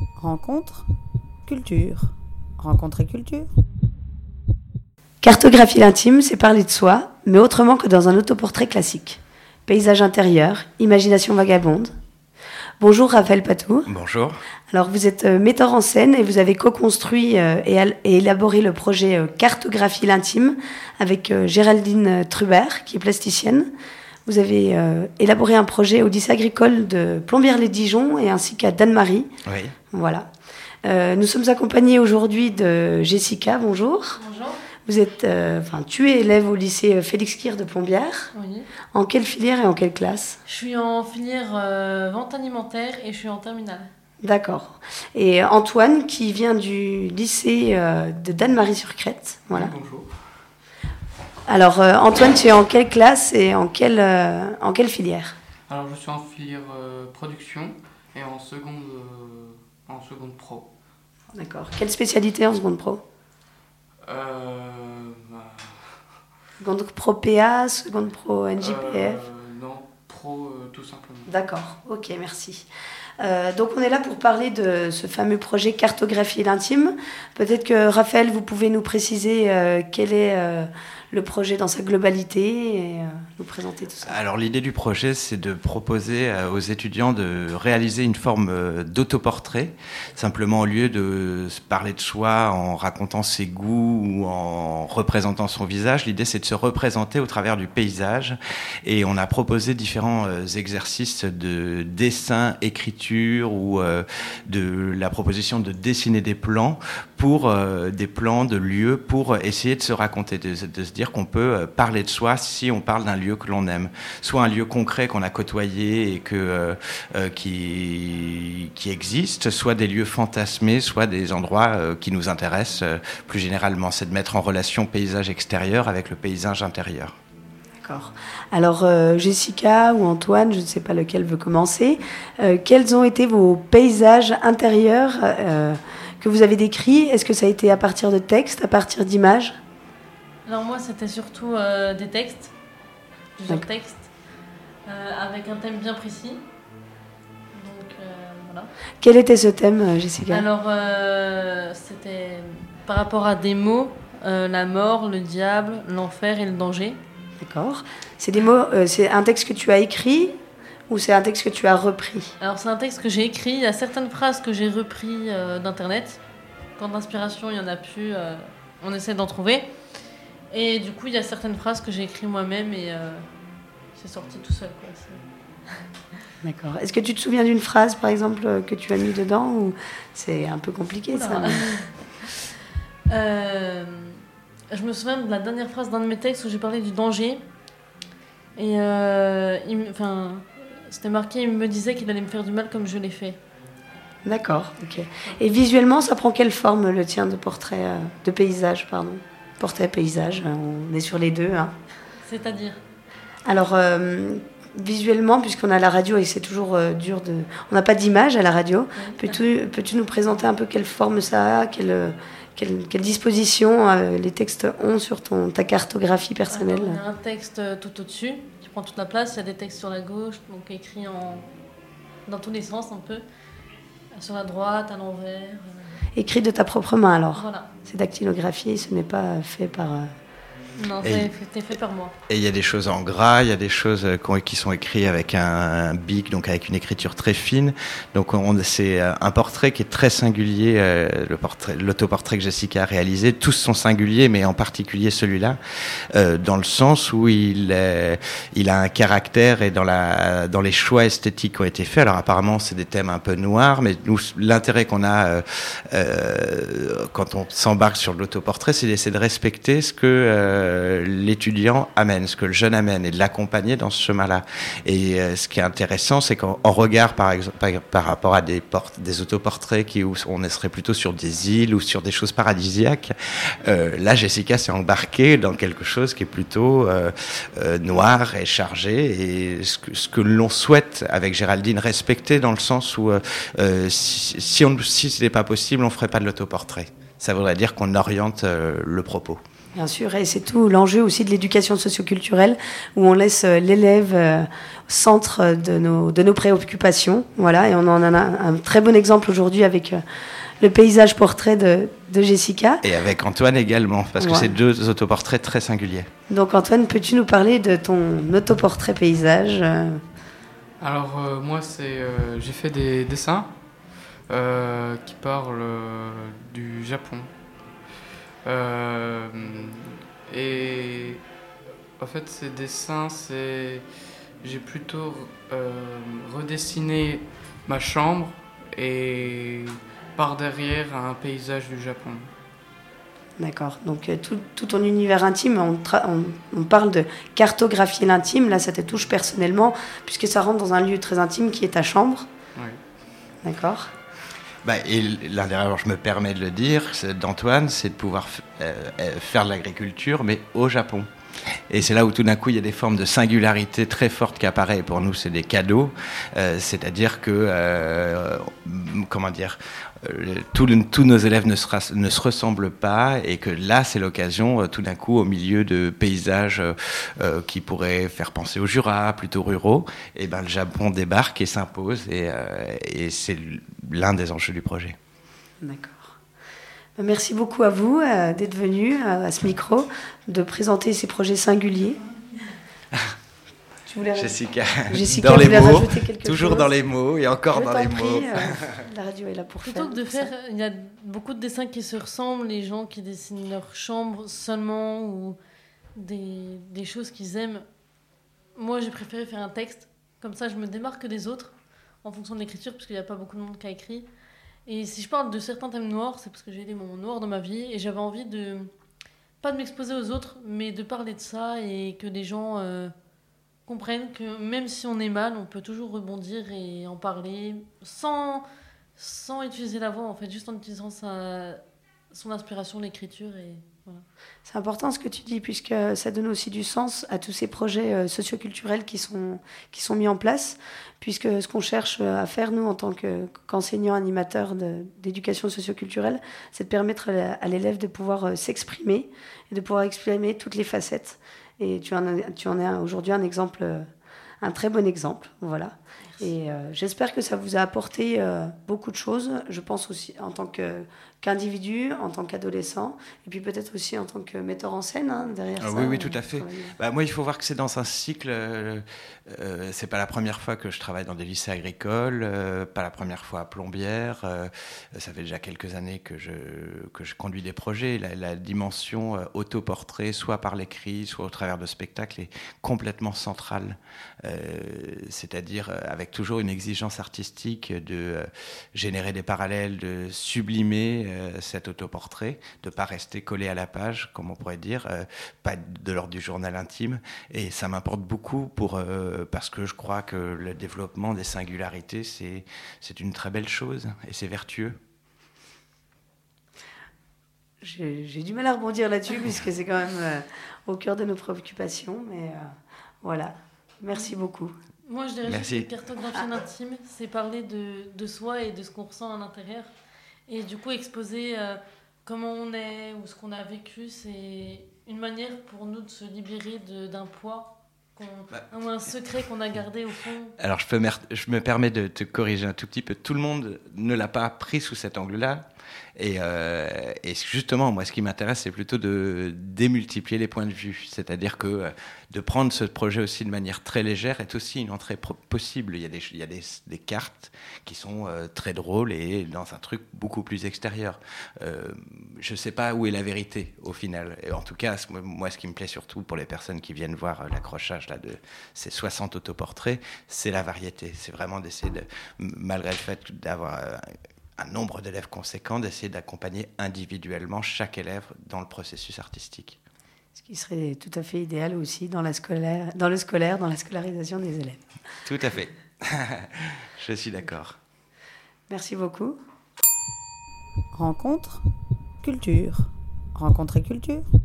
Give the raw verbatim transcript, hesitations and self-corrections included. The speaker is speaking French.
rencontre, culture. Rencontre et culture. Cartographie l'intime, c'est parler de soi, mais autrement que dans un autoportrait classique. Paysage intérieur, imagination vagabonde. Bonjour Raphaël Patou. Bonjour. Alors vous êtes euh, metteur en scène et vous avez co-construit euh, et, al- et élaboré le projet euh, Cartographie l'intime avec euh, Géraldine Trubert, qui est plasticienne. Vous avez euh, élaboré un projet au lycée agricole de Plombières-les-Dijon et ainsi qu'à Danemarie. Oui. Voilà. Euh, nous sommes accompagnés aujourd'hui de Jessica. Bonjour. Bonjour. Vous êtes, euh, enfin, tu es élève au lycée Félix Kir de Plombières. Oui. En quelle filière et en quelle classe ? Je suis en filière euh, vente alimentaire et je suis en terminale. D'accord. Et Antoine, qui vient du lycée euh, de Danemarie-sur-Crète. Voilà. Bonjour. Alors, euh, Antoine, tu es en quelle classe et en quelle, euh, en quelle filière ? Alors je suis en filière euh, production et en seconde, euh, en seconde pro. D'accord. Quelle spécialité en seconde pro ? Euh, bah, Seconde pro P A, seconde pro N J P F ? euh, non, pro euh, tout simplement. D'accord, ok, merci. Euh, donc on est là pour parler de ce fameux projet Cartographie l'intime. Peut-être que Raphaël, vous pouvez nous préciser euh, quel est euh, le projet dans sa globalité et euh, nous présenter tout ça. Alors l'idée du projet, c'est de proposer euh, aux étudiants de réaliser une forme euh, d'autoportrait, simplement au lieu de se parler de soi en racontant ses goûts ou en représentant son visage. L'idée, c'est de se représenter au travers du paysage, et on a proposé différents euh, exercices de dessin, écriture ou euh, de la proposition de dessiner des plans pour euh, des plans de lieux pour essayer de se raconter, de, de se dire qu'on peut parler de soi si on parle d'un lieu que l'on aime, soit un lieu concret qu'on a côtoyé et que euh, euh, qui qui existe, soit des lieux fantasmés, soit des endroits euh, qui nous intéressent euh, plus généralement. C'est de mettre en relation paysage extérieur avec le paysage intérieur. D'accord. Alors euh, Jessica ou Antoine, je ne sais pas lequel veut commencer, euh, quels ont été vos paysages intérieurs euh, que vous avez décrits ? Est-ce que ça a été à partir de textes, à partir d'images ? Alors moi c'était surtout euh, des textes, plusieurs D'accord. textes, euh, avec un thème bien précis. Donc euh, voilà. Quel était ce thème, Jessica ? Alors euh, c'était par rapport à des mots, euh, la mort, le diable, l'enfer et le danger. D'accord. C'est des mots. Euh, c'est un texte que tu as écrit ou c'est un texte que tu as repris ? Alors c'est un texte que j'ai écrit, il y a certaines phrases que j'ai repris euh, d'internet. Quand d'inspiration il y en a plus, euh, on essaie d'en trouver. Et du coup il y a certaines phrases que j'ai écrites moi-même et euh, c'est sorti tout seul, quoi. C'est... D'accord. Est-ce que tu te souviens d'une phrase, par exemple, que tu as mis dedans ou c'est un peu compliqué Oula. ça mais... euh, Je me souviens de la dernière phrase d'un de mes textes où j'ai parlé du danger. Et euh, il me, enfin, c'était marqué, il me disait qu'il allait me faire du mal comme je l'ai fait. D'accord, ok. Et visuellement, ça prend quelle forme le tien de portrait, euh, de paysage, pardon ? Portrait paysage, on est sur les deux. Hein. C'est-à-dire ? Alors, euh, visuellement, puisqu'on a la radio et c'est toujours euh, dur de... On n'a pas d'image à la radio. Oui. Peux-tu, peux-tu nous présenter un peu quelle forme ça a, quelle, quelle, quelle disposition euh, les textes ont sur ton, ta cartographie personnelle ? Alors, il y a un texte tout au-dessus qui prend toute la place. Il y a des textes sur la gauche, donc écrits en... dans tous les sens un peu. Sur la droite, à l'envers. Écrit de ta propre main alors ? Voilà. C'est dactylographié, ce n'est pas fait par... euh, Non, Et- c'était fait par moi. Et il y a des choses en gras, il y a des choses euh, qu'on- qui sont écrites avec un, un bic, donc avec une écriture très fine. Donc on, c'est euh, un portrait qui est très singulier, euh, le portrait, l'autoportrait que Jessica a réalisé. Tous sont singuliers, mais en particulier celui-là, euh, dans le sens où il, est, il a un caractère et dans, la, dans les choix esthétiques qui ont été faits. Alors apparemment, c'est des thèmes un peu noirs, mais nous, l'intérêt qu'on a euh, euh, quand on s'embarque sur l'autoportrait, c'est d'essayer de respecter ce que euh, l'étudiant amène, ce que le jeune amène, et de l'accompagner dans ce chemin-là. Et euh, ce qui est intéressant, c'est qu'en en regard, par exemple, par, par rapport à des, port- des autoportraits qui, où on serait plutôt sur des îles ou sur des choses paradisiaques, euh, là, Jessica s'est embarquée dans quelque chose qui est plutôt euh, euh, noir et chargé, et ce que, ce que l'on souhaite, avec Géraldine, respecter, dans le sens où euh, euh, si, si, on, si ce n'est pas possible, on ne ferait pas de l'autoportrait. Ça voudrait dire qu'on oriente euh, le propos. Bien sûr, et c'est tout l'enjeu aussi de l'éducation socioculturelle, où on laisse l'élève euh, au centre de nos, de nos préoccupations. Voilà, et on en a un, un très bon exemple aujourd'hui avec euh, le paysage portrait de, de Jessica. Et avec Antoine également, parce que Ouais. c'est deux autoportraits très singuliers. Donc Antoine, peux-tu nous parler de ton autoportrait paysage euh, Alors euh, moi c'est euh, j'ai fait des dessins euh, qui parlent euh, du Japon. Euh, et en fait ces dessins c'est j'ai plutôt euh, redessiné ma chambre et par derrière un paysage du Japon. D'accord. Donc euh, tout, tout ton univers intime, on, tra- on, on parle de cartographier l'intime. Là, ça te touche personnellement, puisque ça rentre dans un lieu très intime qui est ta chambre. Oui. D'accord. Bah, et l'un des rêves, je me permets de le dire, c'est d'Antoine, c'est de pouvoir f- euh, euh, faire de l'agriculture, mais au Japon. Et c'est là où tout d'un coup il y a des formes de singularité très fortes qui apparaissent. Pour nous, c'est des cadeaux, euh, c'est-à-dire que, euh, comment dire, euh, tous tous nos élèves ne se, ras- ne se ressemblent pas, et que là, c'est l'occasion, euh, tout d'un coup, au milieu de paysages euh, euh, qui pourraient faire penser au Jura, plutôt ruraux, et ben le Japon débarque et s'impose, et, euh, et c'est l'un des enjeux du projet. D'accord. Merci beaucoup à vous euh, d'être venu euh, à ce micro, de présenter ces projets singuliers. Tu voulais Jessica, Jessica dans les voulait mots, rajouter quelque toujours chose. dans les mots et encore Je dans t'en les prie, mots. euh, la radio est là pour Plutôt faire. que de ça. faire, il y a beaucoup de dessins qui se ressemblent, les gens qui dessinent leur chambre seulement ou des, des choses qu'ils aiment. Moi, j'ai préféré faire un texte, comme ça je me démarque des autres en fonction de l'écriture, parce qu'il n'y a pas beaucoup de monde qui a écrit. Et si je parle de certains thèmes noirs, c'est parce que j'ai eu des moments noirs dans ma vie et j'avais envie de, pas de m'exposer aux autres, mais de parler de ça et que les gens euh, comprennent que même si on est mal, on peut toujours rebondir et en parler sans, sans utiliser la voix, en fait, juste en utilisant sa, son inspiration, l'écriture. Et voilà. C'est important ce que tu dis, puisque ça donne aussi du sens à tous ces projets euh, socioculturels qui sont, qui sont mis en place, puisque ce qu'on cherche à faire, nous, en tant que, qu'enseignants, animateurs de, d'éducation socioculturelle, c'est de permettre à, à l'élève de pouvoir euh, s'exprimer et de pouvoir exprimer toutes les facettes. Et tu en, as, tu en es aujourd'hui un exemple, euh, un très bon exemple, voilà. Et euh, j'espère que ça vous a apporté euh, beaucoup de choses, je pense aussi en tant que, qu'individu, en tant qu'adolescent, et puis peut-être aussi en tant que metteur en scène, hein, derrière Ah, ça. oui, oui, tout à fait. Travailler. Bah, moi, il faut voir que c'est dans un cycle. Euh, euh, c'est pas la première fois que je travaille dans des lycées agricoles, euh, pas la première fois à Plombières. Euh, ça fait déjà quelques années que je, que je conduis des projets. La, la dimension euh, autoportrait, soit par l'écrit, soit au travers de spectacles, est complètement centrale. Euh, c'est-à-dire euh, avec toujours une exigence artistique de euh, générer des parallèles, de sublimer euh, cet autoportrait, de ne pas rester collé à la page, comme on pourrait dire, euh, pas de l'ordre du journal intime. Et ça m'importe beaucoup pour, euh, parce que je crois que le développement des singularités, c'est, c'est une très belle chose et c'est vertueux. J'ai, j'ai du mal à rebondir là-dessus, puisque c'est quand même euh, au cœur de nos préoccupations, mais euh, voilà. Merci beaucoup. Moi, je dirais Merci. juste que cartographier l'intime, c'est parler de, de soi et de ce qu'on ressent à l'intérieur. Et du coup, exposer euh, comment on est ou ce qu'on a vécu, c'est une manière pour nous de se libérer de, d'un poids qu'on, Bah. ou un secret qu'on a gardé au fond. Alors je, peux mer- je me permets de te corriger un tout petit peu. Tout le monde ne l'a pas pris sous cet angle-là. Et, euh, et justement, moi, ce qui m'intéresse, c'est plutôt de démultiplier les points de vue. C'est-à-dire que euh, de prendre ce projet aussi de manière très légère est aussi une entrée pro- possible. Il y a des, il y a des, des cartes qui sont euh, très drôles et dans un truc beaucoup plus extérieur. Euh, je ne sais pas où est la vérité au final. Et en tout cas, moi, ce qui me plaît surtout pour les personnes qui viennent voir l'accrochage là, de ces soixante autoportraits, c'est la variété. C'est vraiment d'essayer, de, malgré le fait d'avoir euh, un nombre d'élèves conséquent, d'essayer d'accompagner individuellement chaque élève dans le processus artistique. Ce qui serait tout à fait idéal aussi dans, la scolaire, dans le scolaire, dans la scolarisation des élèves. Tout à fait. Je suis d'accord. Merci beaucoup. Rencontre, culture. Rencontre et culture.